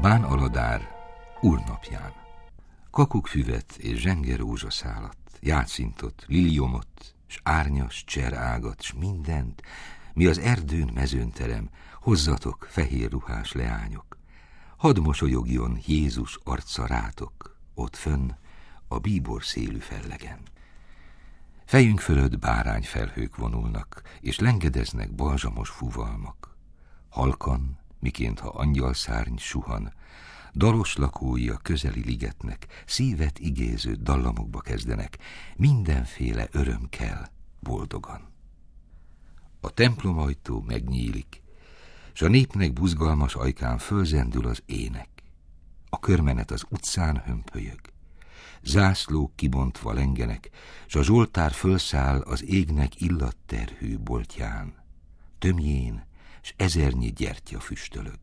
Bán úrnapján. Kakukfüvet és zsenge rózsaszálat, játszintot, liliomot, s árnyas cserágat, s mindent, mi az erdőn mezőn terem, hozzatok, fehér ruhás leányok. Hadd mosolyogjon Jézus arca rátok, ott fönn, a bíbor szélű fellegen. Fejünk fölött bárányfelhők vonulnak, és lengedeznek balzsamos fuvalmak. Halkan, miként ha angyalszárny suhan, dalos lakói a közeli ligetnek, szívet igéző dallamokba kezdenek, mindenféle öröm kell, boldogan. A templomajtó megnyílik, s a népnek buzgalmas ajkán fölzendül az ének. A körmenet az utcán hömpölyög, zászlók kibontva lengenek, s a zsoltár fölszáll az égnek illatterhű boltján, tömjén, s ezernyi gyertya füstölög.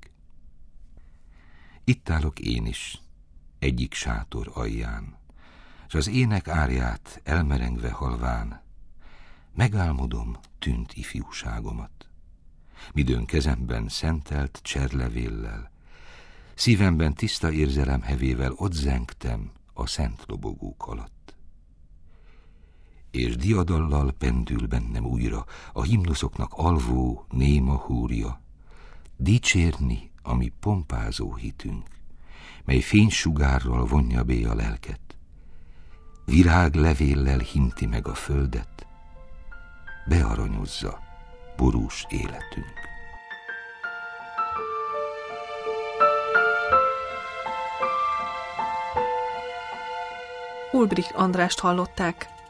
Itt állok én is, egyik sátor alján, s az ének árját elmerengve halván, megálmodom tűnt ifjúságomat. Midőn kezemben szentelt cserlevéllel, szívemben tiszta érzelem hevével ott zengtem a szent lobogók alatt. És diadallal pendül bennem újra a himnuszoknak alvó, néma húrja, dicsérni a mi pompázó hitünk, mely fénysugárral vonja bé a lelket, viráglevéllel hinti meg a földet, bearanyozza borús életünk. Ulbrich Andrást hallották.